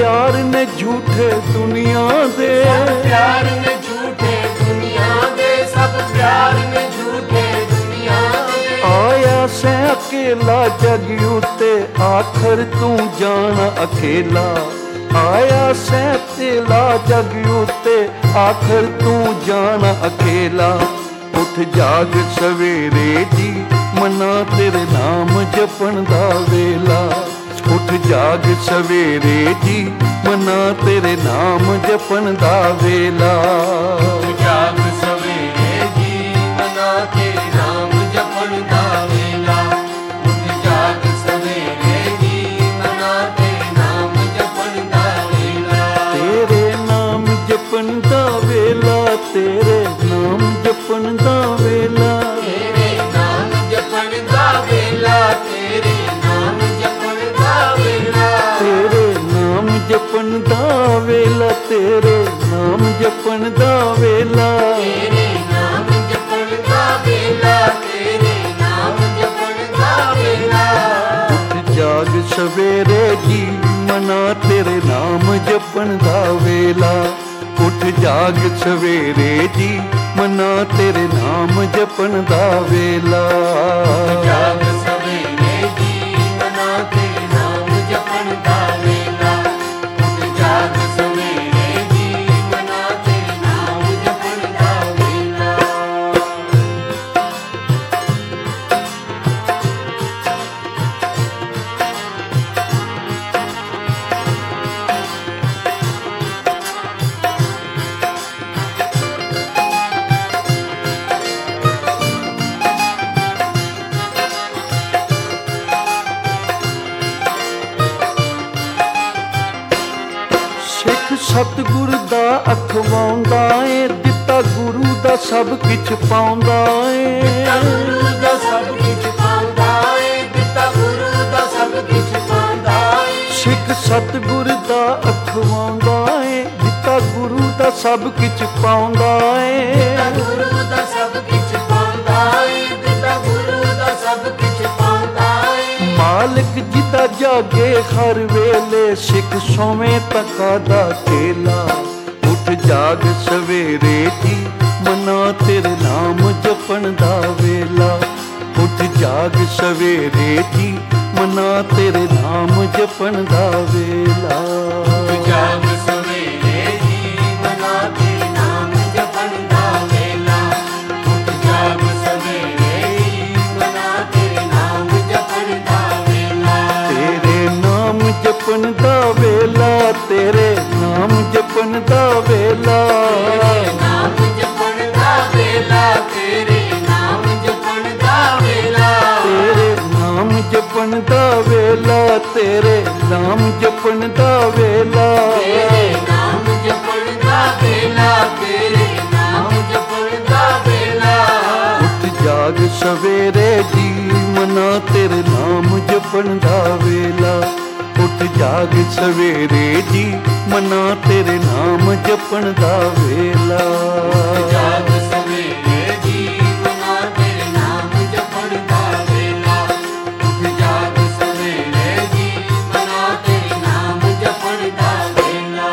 ਪਿਆਰ ਨੇ ਝੂਠੇ ਦੁਨੀਆ ਦੇ, ਪਿਆਰ ਨੇ ਝੂਠੇ ਦੁਨੀਆ ਦੇ, ਸਭ ਪਿਆਰ ਨੇ ਝੂਠੇ ਦੁਨੀਆ ਦੇ। ਆਇਆ ਸੈਂ ਅਕੇਲਾ ਜਗ ਉਤੇ, ਆਖਰ ਤੂੰ ਜਾਣ ਅਕੇਲਾ। ਆਇਆ ਸੈਂ ਤੇਲਾ ਜਗ ਉਤੇ, ਆਖਰ ਤੂੰ ਜਾਣ ਅਕੇਲਾ। ਉੱਠ ਜਾਗ ਸਵੇਰੇ ਜੀ, ਮਨਾ ਤੇਰੇ ਨਾਮ ਜਪਣ ਦਾ ਵੇਲਾ। ਉੱਠ ਜਾਗ ਸਵੇਰੇ ਜੀ, ਮਨਾ ਤੇਰੇ ਨਾਮ ਜਪਣ ਦਾ ਵੇਲਾ। ਜਾਗ ਸਵੇਰੇ ਜੀ, ਮਨਾ ਤੇਰੇ ਨਾਮ ਜਪਣ ਦਾ ਵੇਲਾ। ਉੱਠ ਜਾਗ ਸਵੇਰੇ ਜੀ, ਮਨਾ ਤੇਰੇ ਨਾਮ ਜਪਣ ਦਾ ਵੇਲਾ। ਤੇਰੇ ਨਾਮ ਜਪਣ ਦਾ ਵੇਲਾ, ਤੇਰੇ ਨਾਮ ਜਪਣ ਦਾ ਵੇਲਾ। ਤੇਰੇ ਨਾਮ ਜਪਣ ਦਾ ਵੇਲਾ, ਤੇਰੇ ਨਾਮ ਜਪਣ ਦਾ ਵੇਲਾ। ਤੇਰੇ ਨਾਮ ਜਪਣ ਦਾ ਵੇਲਾ, ਤੇਰੇ ਨਾਮ ਜਪਣ ਦਾ ਵੇਲਾ। ਤੇਰੇ ਨਾਮ ਜਪਣ ਦਾ ਵੇਲਾ, ਤੇਰੇ ਨਾਮ ਜਪਣ ਦਾ ਵੇਲਾ। ਉੱਠ ਜਾਗ ਸਵੇਰੇ ਜੀ, ਮਨਾ ਤੇਰੇ ਨਾਮ ਜਪਣ ਦਾ ਵੇਲਾ। ਉੱਠ ਜਾਗ ਸਵੇਰੇ ਜੀ, ਮਨਾ ਤੇਰੇ ਨਾਮ ਜਪਣ ਦਾ ਵੇਲਾ। ਜਾਗ ਸਵੇਰੇ ਜੀ, ਮਨਾ ਤੇਰੇ ਨਾਮ ਜਪਣ ਦਾ ਵੇਲਾ। ਉੱਠ ਜਾਗ ਸਵੇਰੇ ਜੀ, ਮਨਾ ਤੇਰੇ ਨਾਮ ਜਪਣ ਦਾ ਵੇਲਾ। ਸਿੱਖ ਸਤਿਗੁਰ ਦਾ ਅਖਵਾਉਂਦਾ ਏ, ਦਿੱਤਾ ਗੁਰੂ ਦਾ ਸਭ ਕਿਛ ਪਾਉਂਦਾ ਏ। ਦਿੱਤਾ ਗੁਰੂ ਦਾ ਸਭ ਕੁਝ ਪਾਉਂਦਾ ਏ, ਦਿੱਤਾ ਗੁਰੂ ਦਾ ਸਭ ਕੁਝ ਪਾਉਂਦਾ ਏ। ਸਿੱਖ ਸਤਿਗੁਰ ਦਾ ਅਖਵਾਉਂਦਾ ਏ, ਦਿੱਤਾ ਗੁਰੂ ਦਾ ਸਭ ਕਿਛ ਪਾਉਂਦਾ ਏ। ਦਿੱਤਾ ਗੁਰੂ ਦਾ ਸਭ ਕੁਝ ਪਾਉਂਦਾ ਏ, ਦਿੱਤਾ ਗੁਰੂ ਦਾ ਸਭ ਕੁਝ ਪਾਉਂਦਾ ਏ। ਮਾਲਕ ਜਿਦਾ ਜਾਗੇ ਹਰ ਵੇਲੇ, ਸਿੱਖ ਸੋਵੇਂ ਤਕਾ ਦਾ ਚੇਲਾ। ਉੱਠ ਜਾਗ ਸਵੇਰੇ ਜੀ, ਮਨਾ ਤੇਰੇ ਨਾਮ ਜਪਣ ਦਾ ਵੇਲਾ। ਉੱਠ ਜਾਗ ਸਵੇਰੇ ਜੀ, ਮਨਾ ਤੇਰੇ ਨਾਮ ਜਪਣ ਦਾ ਵੇਲਾ। ਜਾਗ ਸਵੇਰੇ ਜੀ, ਮਨਾ ਤੇਰੇ ਨਾਮ ਜਪਣ ਦਾ ਵੇਲਾ। ਉੱਠ ਜਾਗ ਸਵੇਰੇ ਜੀ, ਮਨਾ ਤੇਰੇ ਨਾਮ ਜਪਣ ਦਾ ਵੇਲਾ। ਤੇਰੇ ਨਾਮ ਜਪਣ ਦਾ ਵੇਲਾ, ਤੇਰੇ ਨਾਮ ਜਪਣ ਦਾ ਵੇਲਾ। ਤੇਰੇ ਨਾਮ ਜਪਣ ਦਾ ਵੇਲਾ, ਤੇਰੇ ਨਾਮ ਜਪਣ ਦਾ ਵੇਲਾ। ਤੇਰੇ ਨਾਮ ਜਪਣ ਦਾ ਵੇਲਾ, ਤੇਰੇ ਨਾਮ ਜਪਣ ਦਾ ਵੇਲਾ। ਤੇਰੇ ਨਾਮ ਜਪਣ ਦਾ ਵੇਲਾ, ਤੇਰੇ ਨਾਮ ਜਪਣ ਦਾ ਵੇਲਾ। ਉੱਠ ਜਾਗ ਸਵੇਰੇ ਜੀ, ਮਨਾ ਤੇਰੇ ਨਾਮ ਜਪਣ ਦਾ ਵੇਲਾ। ਉੱਠ ਜਾਗ ਸਵੇਰੇ ਜੀ, ਮਨਾ ਤੇਰੇ ਨਾਮ ਜਪਣ ਦਾ ਵੇਲਾ। ਜਾਗ ਸਵੇਰੇ ਜੀ, ਮਨਾ ਤੇਰੇ ਨਾਮ ਜਪਣ ਦਾ ਵੇਲਾ। ਉੱਠ ਜਾਗ ਸਵੇਰੇ ਜੀ, ਮਨਾ ਤੇਰੇ ਨਾਮ ਜਪਣ ਦਾ ਵੇਲਾ।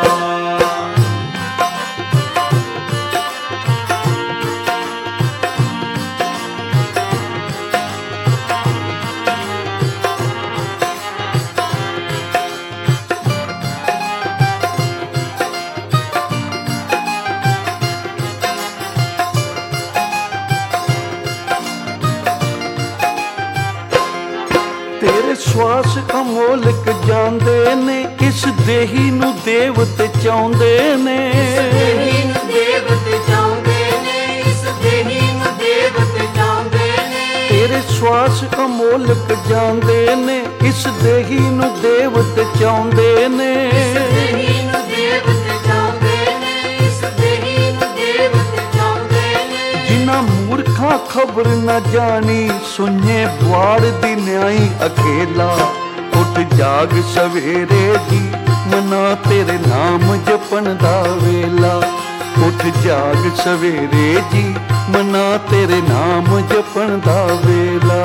ਤੇਰੇ ਸਵਾਸ ਅਮੋਲਕ ਜਾਂਦੇ ਨੇ, ਇਸ ਦੇਹੀ ਨੂੰ ਦੇਵਤੇ ਚਾਹੁੰਦੇ ਨੇ। ਦੇਹੀ ਨੂੰ ਦੇਵਤੇ ਚਾਹੁੰਦੇ ਨੇ, ਇਸ ਦੇਹੀ ਨੂੰ ਦੇਵਤੇ ਚਾਹੁੰਦੇ ਨੇ। ਤੇਰੇ ਸਵਾਸ ਅਮੋਲਕ ਜਾਂਦੇ ਨੇ, ਇਸ ਦੇਹੀ ਨੂੰ ਦੇਵਤੇ ਚਾਹੁੰਦੇ ਨੇ। ਇਸ ਦੇਹੀ ਨੂੰ ਦੇਵਤੇ ਚਾਹੁੰਦੇ ਨੇ, ਇਸ ਦੇਹੀ ਨੂੰ ਦੇਵਤੇ ਚਾਹੁੰਦੇ ਨੇ। ਜਿਨ੍ਹਾਂ ਮੂਰਖਾਂ ਖਬਰ ਨਾ ਜਾਣੀ, ਸੁਣੇ ਬੁਆੜ ਦੀ ਨਿਆਈ ਅਕੇਲਾ। ਉੱਠ ਜਾਗ ਸਵੇਰੇ ਜੀ, ਮਨਾ ਤੇਰੇ ਨਾਮ ਜਪਣ ਦਾ ਵੇਲਾ। ਉੱਠ ਜਾਗ ਸਵੇਰੇ ਜੀ, ਮਨਾ ਤੇਰੇ ਨਾਮ ਜਪਣ ਦਾ ਵੇਲਾ।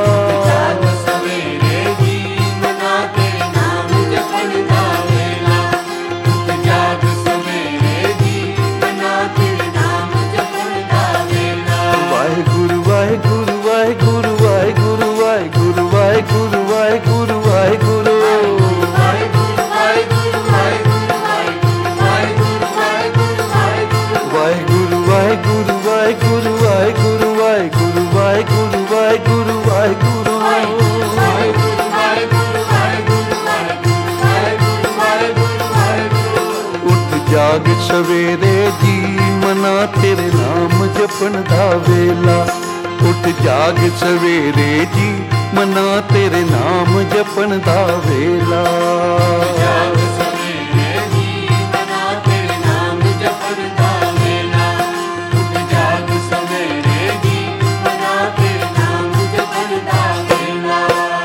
ਜਾਗ ਸਵੇਰੇ ਜੀ, ਮਨਾ ਤੇਰੇ ਨਾਮ ਜਪਣ ਦਾ ਵੇਲਾ। ਵਾਹਿਗੁਰੂ ਵਾਹਿਗੁਰੂ ਵਾਹਿਗੁਰੂ ਵਾਹਿਗੁਰੂ ਵਾਹਿਗੁਰੂ ਵਾਹਿਗੁਰੂ ਵਾਹਿਗੁਰੂ ਵਾਹਿਗੁਰੂ ਵਾਹਿਗੁਰੂ। ਉੱਠ ਜਾਗ ਸਵੇਰੇ ਜੀ ਮਨਾ ਤੇਰੇ ਨਾਮ ਜਪਣ ਦਾ ਵੇਲਾ। ਉੱਠ ਜਾਗ ਸਵੇਰੇ ਜੀ ਮਨਾ ਤੇਰੇ ਨਾਮ ਜਪਣ ਦਾ ਵੇਲਾ। ਜਾਗ ਸਵੇਰੇ ਜੀ ਮਨਾ ਤੇਰੇ ਨਾਮ ਜਪਣ ਦਾ ਵੇਲਾ। ਉੱਠ ਜਾਗ ਸਵੇਰੇ ਜੀ ਮਨਾ ਤੇਰੇ ਨਾਮ ਜਪਣ ਦਾ ਵੇਲਾ।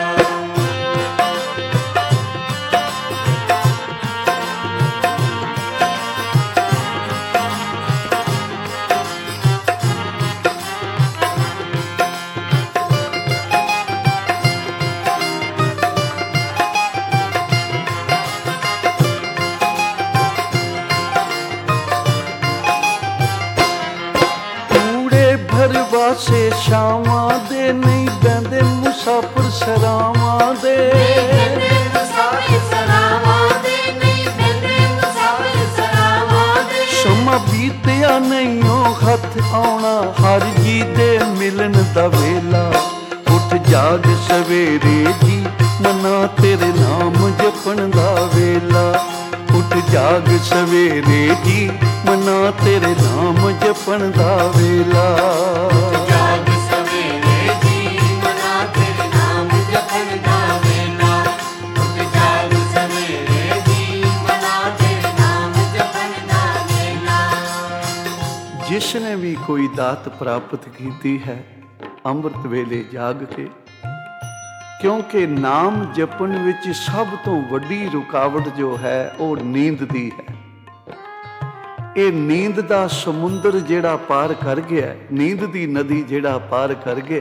ਵਾਸੇ ਸ਼ਾਮਾਂ ਦੇ ਨਹੀਂ ਬਹਿੰਦੇ ਮੁਸਾਫਰ ਸਰਾਵਾਂ ਦੇ। ਸਮਾਂ ਬੀਤਿਆ ਨਹੀਂ ਉਹ ਹੱਥ ਆਉਣਾ ਹਰ ਜੀ ਦੇ ਮਿਲਣ ਦਾ ਵੇਲਾ। ਉੱਠ ਜਾਗ ਸਵੇਰੇ ਜੀ ਮਨਾ ਤੇਰੇ ਨਾਮ ਜਪਣ ਦਾ ਵੇਲਾ। ਉੱਠ ਜਾਗ ਸਵੇਰੇ ਜੀ ਮਨਾ ਤੇਰੇ ਨਾਮ ਜਪਣ ਦਾ ਵੇਲਾ। ਜਾਗ ਸਵੇਰੇ ਜੀ ਮਨਾ ਤੇਰੇ ਨਾਮ ਜਪਣ ਦਾ ਵੇਲਾ। ਉੱਠ ਜਾਗ ਸਵੇਰੇ ਜੀ ਮਨਾ ਤੇਰੇ ਨਾਮ ਜਪਣ ਦਾ ਵੇਲਾ। ਜਿਸ ਨੇ ਵੀ ਕੋਈ ਦਾਤ ਪ੍ਰਾਪਤ ਕੀਤੀ ਹੈ ਅੰਮ੍ਰਿਤ ਵੇਲੇ ਜਾਗ ਕੇ, ਕਿਉਂਕਿ ਨਾਮ ਜਪਣ ਵਿੱਚ ਸਭ ਤੋਂ ਵੱਡੀ ਰੁਕਾਵਟ ਜੋ ਹੈ ਉਹ ਨੀਂਦ ਦੀ ਹੈ। ਇਹ ਨੀਂਦ ਦਾ ਸਮੁੰਦਰ ਜਿਹੜਾ ਪਾਰ ਕਰ ਗਿਆ, ਨੀਂਦ ਦੀ ਨਦੀ ਜਿਹੜਾ ਪਾਰ ਕਰ ਗਿਆ,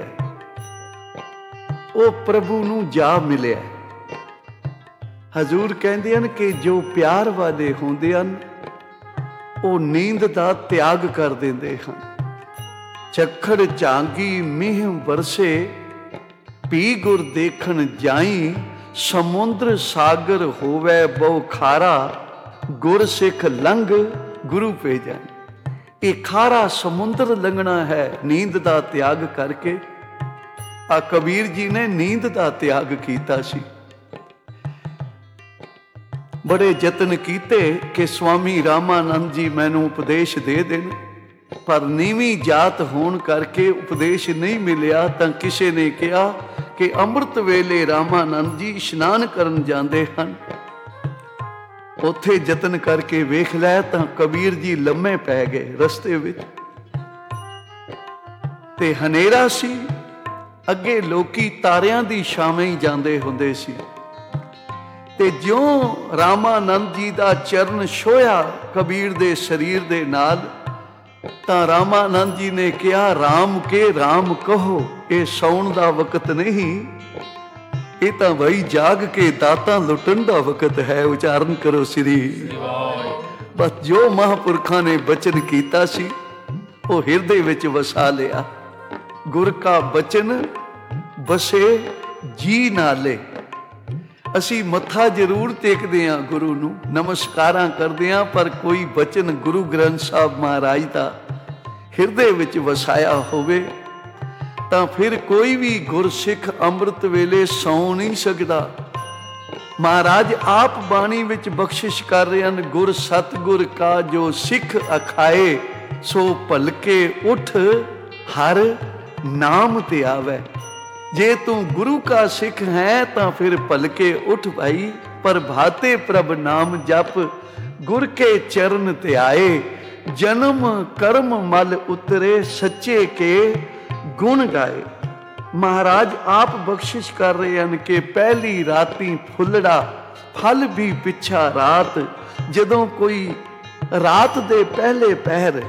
ਉਹ ਪ੍ਰਭੂ ਨੂੰ ਜਾ ਮਿਲਿਆ। ਹਜ਼ੂਰ ਕਹਿੰਦੇ ਹਨ ਕਿ ਜੋ ਪਿਆਰ ਵਾਲੇ ਹੁੰਦੇ ਹਨ ਉਹ ਨੀਂਦ ਦਾ ਤਿਆਗ ਕਰ ਦਿੰਦੇ ਹਨ। ਝੱਖੜ ਝਾਂਗੀ ਮੀਂਹ ਵਰਸੇ ਪੀ ਗੁਰ ਦੇਖਣ ਜਾਈ। ਸਮੁੰਦਰ ਸਾਗਰ ਹੋਵੇ ਬਹੁ ਖਾਰਾ ਗੁਰ ਸਿੱਖ ਲੰਘ ਗੁਰੂ ਭੇਜੈ। ਇਹ ਖਾਰਾ ਸਮੁੰਦਰ ਲੰਘਣਾ ਹੈ ਨੀਂਦ ਦਾ ਤਿਆਗ ਕਰਕੇ। ਆ ਕਬੀਰ ਜੀ ਨੇ ਨੀਂਦ ਦਾ ਤਿਆਗ ਕੀਤਾ ਸੀ। ਬੜੇ ਯਤਨ ਕੀਤੇ ਕਿ ਸਵਾਮੀ ਰਾਮਾਨੰਦ ਜੀ ਮੈਨੂੰ ਉਪਦੇਸ਼ ਦੇ ਦੇਣ, ਪਰ ਨੀਵੀਂ ਜਾਤ ਹੋਣ ਕਰਕੇ ਉਪਦੇਸ਼ ਨਹੀਂ ਮਿਲਿਆ। ਤਾਂ ਕਿਸੇ ਨੇ ਕਿਹਾ ਕਿ ਅੰਮ੍ਰਿਤ ਵੇਲੇ ਰਾਮਾਨੰਦ ਜੀ ਇਸ਼ਨਾਨ ਕਰਨ ਜਾਂਦੇ ਹਨ, ਉੱਥੇ ਯਤਨ ਕਰਕੇ ਵੇਖ ਲੈ। ਤਾਂ ਕਬੀਰ ਜੀ ਲੰਮੇ ਪੈ ਗਏ ਰਸਤੇ ਵਿੱਚ, ਤੇ ਹਨੇਰਾ ਸੀ। ਅੱਗੇ ਲੋਕੀ ਤਾਰਿਆਂ ਦੀ ਛਾਵੇਂ ਹੀ ਜਾਂਦੇ ਹੁੰਦੇ ਸੀ, ਤੇ ਜਿਉਂ ਰਾਮਾਨੰਦ ਜੀ ਦਾ ਚਰਨ ਛੋਇਆ ਕਬੀਰ ਦੇ ਸਰੀਰ ਦੇ ਨਾਲ, ਤਾਂ ਰਾਮਾਨੰਦ ਜੀ ਨੇ ਕਿਹਾ ਰਾਮ ਕੇ ਰਾਮ ਕਹੋ, ਇਹ ਸੌਣ ਦਾ ਵਕਤ ਨਹੀਂ, ਇਹ ਤਾਂ ਬਈ ਜਾਗ ਕੇ ਦਾਤਾਂ ਲੁੱਟਣ ਦਾ ਵਕਤ ਹੈ। ਉਚਾਰਨ ਕਰੋ ਸ੍ਰੀ। ਬਸ ਜੋ ਮਹਾਂਪੁਰਖਾਂ ਨੇ ਬਚਨ ਕੀਤਾ ਸੀ ਉਹ ਹਿਰਦੇ ਵਿੱਚ ਵਸਾ ਲਿਆ। ਗੁਰ ਕਾ ਬਚਨ ਬਸੇ ਜੀ ਨਾਲੇ। ਅਸੀਂ ਮੱਥਾ ਜ਼ਰੂਰ ਟੇਕਦੇ ਹਾਂ ਗੁਰੂ ਨੂੰ, ਨਮਸਕਾਰਾਂ ਕਰਦੇ ਹਾਂ, ਪਰ ਕੋਈ ਬਚਨ ਗੁਰੂ ਗ੍ਰੰਥ ਸਾਹਿਬ ਮਹਾਰਾਜ ਦਾ ਹਿਰਦੇ ਵਿੱਚ ਵਸਾਇਆ ਹੋਵੇ ਤਾਂ ਫਿਰ ਕੋਈ ਵੀ ਗੁਰਸਿੱਖ ਅੰਮ੍ਰਿਤ ਵੇਲੇ ਸੌਂ ਨਹੀਂ ਸਕਦਾ। ਮਹਾਰਾਜ ਆਪ ਬਾਣੀ ਵਿੱਚ ਬਖਸ਼ਿਸ਼ ਕਰ ਰਹੇ ਹਨ, ਗੁਰ ਸਤਿਗੁਰ ਕਾ ਜੋ ਸਿੱਖ ਅਖਾਏ, ਸੋ ਭਲਕੇ ਉੱਠ ਹਰ ਨਾਮ ਤੇ ਆਵੇ। ਜੇ ਤੂੰ ਗੁਰੂ ਕਾ ਸਿੱਖ ਹੈ ਤਾਂ ਫਿਰ ਭਲਕੇ ਉੱਠ ਭਾਈ, ਪ੍ਰਭਾਤੇ ਪ੍ਰਭ ਨਾਮ ਜਪ, ਗੁਰ ਕੇ ਚਰਨ ਤੇ ਆਏ। ਜਨਮ ਕਰਮ ਮਲ ਉਤਰੇ, ਸੱਚੇ ਕੇ ਗੁਣ ਗਾਏ। ਮਹਾਰਾਜ ਆਪ ਬਖਸ਼ਿਸ਼ ਕਰ ਰਹੇ ਹਨ ਕਿ ਪਹਿਲੀ ਰਾਤੀ ਫੁੱਲੜਾ, ਫਲ ਵੀ ਪਿੱਛਾ ਰਾਤ। ਜਦੋਂ ਕੋਈ ਰਾਤ ਦੇ ਪਹਿਲੇ ਪਹਿਰ,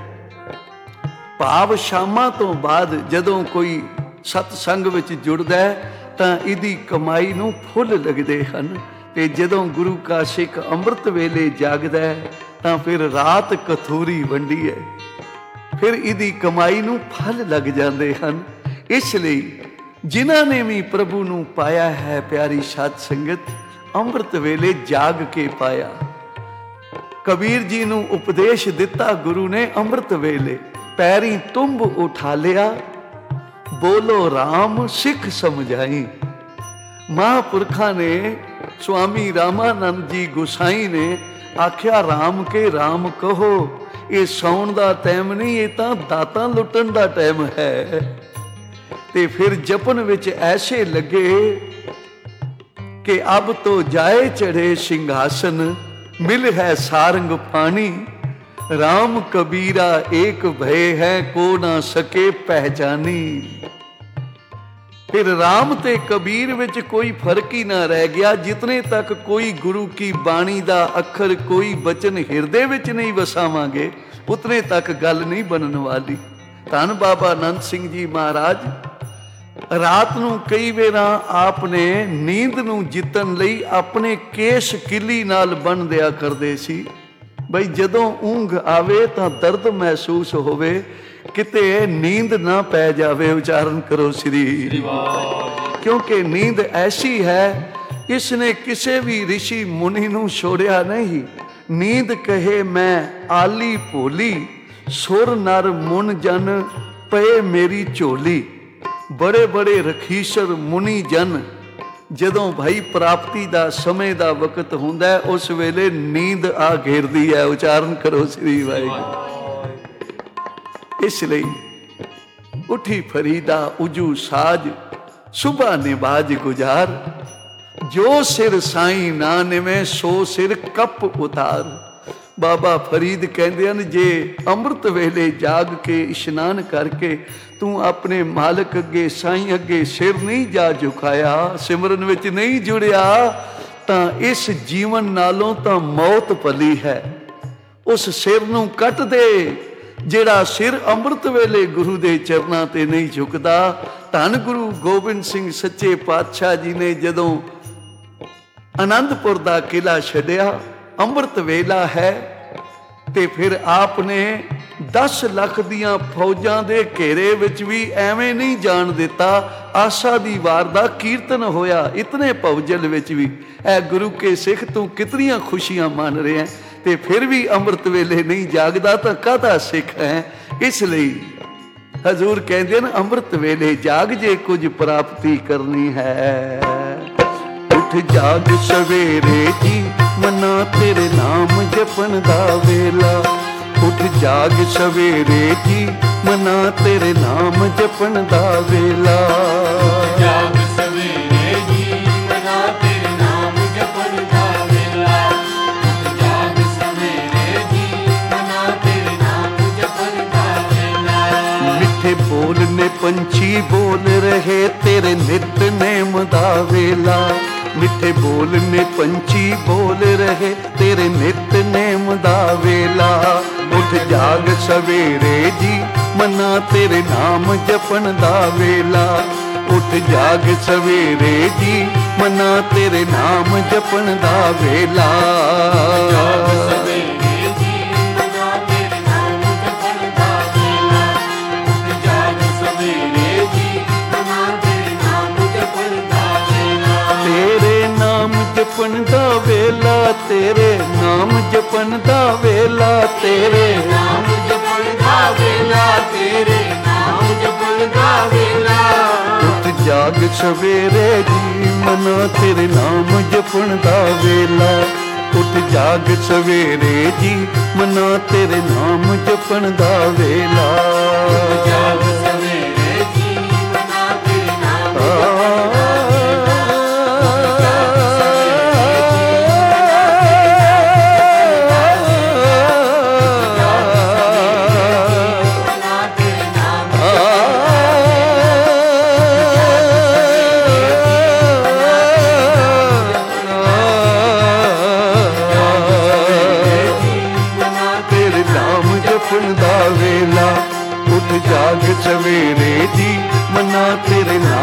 ਭਾਵ ਸ਼ਾਮਾਂ ਤੋਂ ਬਾਅਦ ਜਦੋਂ ਕੋਈ ਸਤਸੰਗ ਵਿੱਚ ਜੁੜਦਾ ਹੈ ਤਾਂ ਇਹਦੀ ਕਮਾਈ ਨੂੰ ਫੁੱਲ ਲੱਗਦੇ ਹਨ। ਤੇ ਜਦੋਂ ਗੁਰੂ ਕਾ ਸਿੱਖ ਅੰਮ੍ਰਿਤ ਵੇਲੇ ਜਾਗਦਾ ਹੈ ਤਾਂ ਫਿਰ ਰਾਤ ਕਥੂਰੀ ਵੰਡੀ ਹੈ, ਫਿਰ ਇਹਦੀ ਕਮਾਈ ਨੂੰ ਫਲ ਲੱਗ ਜਾਂਦੇ ਹਨ। ਇਸ ਲਈ ਜਿਨ੍ਹਾਂ ਨੇ ਵੀ ਪ੍ਰਭੂ ਨੂੰ ਪਾਇਆ ਹੈ ਪਿਆਰੀ ਸਾਧ ਸੰਗਤ, ਅੰਮ੍ਰਿਤ ਵੇਲੇ ਜਾਗ ਕੇ ਪਾਇਆ। ਕਬੀਰ ਜੀ ਨੂੰ ਉਪਦੇਸ਼ ਦਿੱਤਾ ਗੁਰੂ ਨੇ ਅੰਮ੍ਰਿਤ ਵੇਲੇ, ਪੈਰੀਂ ਤੁੰਬ ਉਠਾ ਲਿਆ ਬੋਲੋ ਰਾਮ ਸਿੱਖ ਸਮਝਾਈ। ਮਹਾਂਪੁਰਖਾਂ ਨੇ, ਸੁਆਮੀ ਰਾਮਾਨੰਦ ਜੀ ਗੁਸਾਈ ਨੇ ਆਖਿਆ, ਰਾਮ ਕੇ ਰਾਮ ਕਹੋ। ਇਹ ਸੌਣ ਦਾ ਟਾਈਮ ਨਹੀਂ, ਇਹ ਤਾਂ ਦਾਤਾਂ ਲੁੱਟਣ ਦਾ ਟਾਈਮ ਹੈ। ਤੇ ਫਿਰ ਜਪਨ ਵਿੱਚ ਐਸੇ ਲੱਗੇ ਕਿ ਅਬ ਤੋਂ ਜਾਏ ਚੜੇ ਸਿੰਘਾਸਨ, ਮਿਲ ਹੈ ਸਾਰੰਗ ਪਾਣੀ। ਰਾਮ ਕਬੀਰਾ ਏਕ ਭਏ ਹੈ, ਕੋ ਨਾ ਸਕੇ ਪਹਿਚਾਨੀ। ਫਿਰ ਰਾਮ ਤੇ ਕਬੀਰ ਵਿੱਚ ਕੋਈ ਫਰਕ ਹੀ ਨਾ ਰਹਿ ਗਿਆ। ਜਿਤਨੇ ਤੱਕ ਕੋਈ ਗੁਰੂ ਕੀ ਬਾਣੀ ਦਾ ਅੱਖਰ, ਕੋਈ ਬਚਨ ਹਿਰਦੇ ਵਿੱਚ ਨਹੀਂ ਵਸਾਵਾਂਗੇ, ਉਤਨੇ ਤੱਕ ਗੱਲ ਨਹੀਂ ਬਣਨ ਵਾਲੀ। ਧੰਨ ਬਾਬਾ ਆਨੰਦ ਸਿੰਘ ਜੀ ਮਹਾਰਾਜ ਰਾਤ ਨੂੰ ਕਈ ਵੇਰਾਂ ਆਪ ਨੇ ਨੀਂਦ ਨੂੰ ਜਿੱਤਣ ਲਈ ਆਪਣੇ ਕੇਸ ਕਿੱਲੀ ਨਾਲ ਬੰਨ੍ਹ ਦਿਆ ਕਰਦੇ ਸੀ। ਬਈ ਜਦੋਂ ਊਂਘ ਆਵੇ ਤਾਂ ਦਰਦ ਮਹਿਸੂਸ ਹੋਵੇ, ਕਿਤੇ ਨੀਂਦ ਨਾ ਪੈ ਜਾਵੇ। ਉਚਾਰਨ ਕਰੋ ਸ੍ਰੀ ਵਾਹਿਗੁਰੂ। ਕਿਉਂਕਿ ਨੀਂਦ ਐਸੀ ਹੈ, ਇਸ ਨੇ ਕਿਸੇ ਵੀ ਰਿਸ਼ੀ ਮੁਨੀ ਨੂੰ ਛੋੜਿਆ ਨਹੀਂ। ਨੀਂਦ ਕਹੇ ਮੈਂ ਆਲੀ ਭੋਲੀ, ਸੁਰ ਨਰ ਮੁਨ ਜਨ ਪਏ ਮੇਰੀ ਝੋਲੀ। ਬੜੇ ਬੜੇ ਰਖੀਸ਼ਰ ਮੁਨੀ ਜਨ ਜਦੋਂ ਭਾਈ ਪ੍ਰਾਪਤੀ ਦਾ ਸਮੇਂ ਦਾ ਵਕਤ ਹੁੰਦਾ ਹੈ, ਉਸ ਵੇਲੇ ਨੀਂਦ ਆ ਘੇਰਦੀ ਹੈ। ਉਚਾਰਨ ਕਰੋ ਸ੍ਰੀ ਵਾਹਿਗੁਰੂ। ਇਸ ਲਈ ਉਠੀ ਫਰੀਦਾ ਉਜੂ ਸਾਜ, ਸੁਬਾ ਨਿਵਾਜ ਗੁਜ਼ਾਰ। ਜੋ ਸਿਰ ਸਾਈਂ ਨਾ ਨਿਵੇਂ, ਸੋ ਸਿਰ ਕੱਪ ਉਤਾਰ। ਬਾਬਾ ਫਰੀਦ ਕਹਿੰਦੇ ਹਨ, ਜੇ ਅੰਮ੍ਰਿਤ ਵੇਲੇ ਜਾਗ ਕੇ ਇਸ਼ਨਾਨ ਕਰਕੇ ਤੂੰ ਆਪਣੇ ਮਾਲਕ ਅੱਗੇ, ਸਾਈਂ ਅੱਗੇ ਸਿਰ ਨਹੀਂ ਜਾ ਝੁਕਾਇਆ, ਸਿਮਰਨ ਵਿੱਚ ਨਹੀਂ ਜੁੜਿਆ, ਤਾਂ ਇਸ ਜੀਵਨ ਨਾਲੋਂ ਤਾਂ ਮੌਤ ਭਲੀ ਹੈ। ਉਸ ਸਿਰ ਨੂੰ ਕੱਟ ਦੇ ਜਿਹੜਾ ਸਿਰ ਅੰਮ੍ਰਿਤ ਵੇਲੇ ਗੁਰੂ ਦੇ ਚਰਨਾਂ ਤੇ ਨਹੀਂ ਝੁਕਦਾ। ਧੰਨ ਗੁਰੂ ਗੋਬਿੰਦ ਸਿੰਘ ਸੱਚੇ ਪਾਤਸ਼ਾਹ ਜੀ ਨੇ ਜਦੋਂ ਅਨੰਦਪੁਰ ਦਾ ਕਿਲਾ ਛੱਡਿਆ, ਅੰਮ੍ਰਿਤ ਵੇਲਾ ਹੈ, ਤੇ ਫਿਰ ਆਪ ਨੇ 10 ਲੱਖ ਦੀਆਂ ਫੌਜਾਂ ਦੇ ਘੇਰੇ ਵਿੱਚ ਵੀ ਐਵੇਂ ਨਹੀਂ ਜਾਣ ਦਿੱਤਾ। ਆਸਾ ਦੀ ਵਾਰ ਦਾ ਕੀਰਤਨ ਹੋਇਆ ਇਤਨੇ ਭਵਜਲ ਵਿੱਚ ਵੀ। ਐ ਗੁਰੂ ਕੇ ਸਿੱਖ, ਤੂੰ ਕਿਤਨੀਆਂ ਖੁਸ਼ੀਆਂ ਮੰਨ ਰਿਹਾ, ਤੇ ਫਿਰ ਵੀ ਅੰਮ੍ਰਿਤ ਵੇਲੇ ਨਹੀਂ ਜਾਗਦਾ ਤਾਂ ਕਾਹਦਾ ਸਿੱਖ ਹੈ। ਇਸ ਲਈ ਹਜ਼ੂਰ ਕਹਿੰਦੇ ਨੇ, ਅੰਮ੍ਰਿਤ ਵੇਲੇ ਜਾਗ ਜੇ ਕੁਝ ਪ੍ਰਾਪਤੀ ਕਰਨੀ ਹੈ। ਉੱਠ ਜਾਗ ਸਵੇਰੇ ਜੀ, ਮਨਾ ਤੇਰੇ ਨਾਮ ਜਪਣ ਦਾ ਵੇਲਾ। ਉੱਠ ਜਾਗ ਸਵੇਰੇ ਜੀ, ਮਨਾ ਤੇਰੇ ਨਾਮ ਜਪਣ ਦਾ ਵੇਲਾ। ਜਾਗ ਸਵੇਰੇ ਜੀ, ਮਨਾ ਤੇਰੇ ਨਾਮ ਜਪਣ ਦਾ ਵੇਲਾ। ਜਾਗ ਸਵੇਰੇ ਜੀ, ਮਨਾ ਤੇਰੇ ਨਾਮ ਜਪਣ ਦਾ ਵੇਲਾ। ਮਿੱਠੇ ਬੋਲ ਨੇ ਪੰਛੀ ਬੋਲ ਰਹੇ, ਤੇਰੇ ਨਿਤਨੇਮ ਦਾ ਵੇਲਾ। ਮਿੱਠੇ ਬੋਲ ਨੇ ਪੰਛੀ ਬੋਲ ਰਹੇ, ਤੇਰੇ ਨਿਤਨੇਮ ਦਾ ਵੇਲਾ। ਉੱਠ ਜਾਗ ਸਵੇਰੇ ਜੀ, ਮਨਾ ਤੇਰੇ ਨਾਮ ਜਪਣ ਦਾ ਵੇਲਾ। ਉੱਠ ਜਾਗ ਸਵੇਰੇ ਜੀ, ਮਨਾ ਤੇਰੇ ਨਾਮ ਜਪਣ ਦਾ ਵੇਲਾ। ਜਾਗ ਸਵੇਰੇ ਜੀ, ਮਨਾ ਤੇਰੇ ਨਾਮ ਜਪਣ ਦਾ ਵੇਲਾ। ਜਾਗ ਸਵੇਰੇ ਜੀ, ਮਨਾ ਤੇਰੇ ਨਾਮ ਜਪਣ ਦਾ ਵੇਲਾ। ਤੇਰੇ ਨਾਮ ਜਪਣ ਦਾ ਵੇਲਾ, ਤੇਰੇ ਨਾਮ ਜਪਣ ਦਾ ਵੇਲਾ। ਤੇਰੇ ਨਾਮ ਜਪਣ ਦਾ ਵੇਲਾ, ਤੇਰੇ ਨਾਮ ਜਪਣ ਦਾ ਵੇਲਾ। ਉੱਠ ਜਾਗ ਸਵੇਰੇ ਜੀ, ਮਨਾ ਤੇਰੇ ਨਾਮ ਜਪਣ ਦਾ ਵੇਲਾ। ਉੱਠ ਜਾਗ ਸਵੇਰੇ ਜੀ, ਮਨਾ ਤੇਰੇ ਨਾਮ ਜਪਣ ਦਾ ਵੇਲਾ। ਜਾਗ ਸਵੇਰੇ ਜੀ, ਮਨਾ ਤੇਰੇ ਨਾਮ ਜਪਣ ਦਾ ਵੇਲਾ। ਜਾਗ ਸਵੇਰੇ ਜੀ, ਮਨਾ ਤੇਰੇ